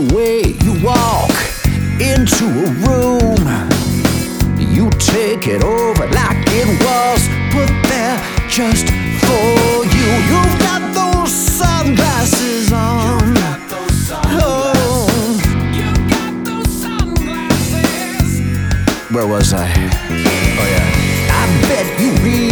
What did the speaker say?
the way you walk into a room. You take it over like it was put there just for you. You've got those sunglasses on. Oh. Where was I? Oh yeah. I bet you read